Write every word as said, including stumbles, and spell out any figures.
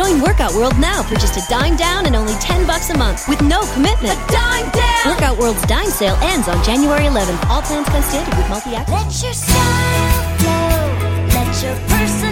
Join Workout World now for just a dime down and only ten bucks a month with no commitment. A dime down! Workout World's dime sale ends on January eleventh. All plans come standard with multi-act. Let your style flow. Let your person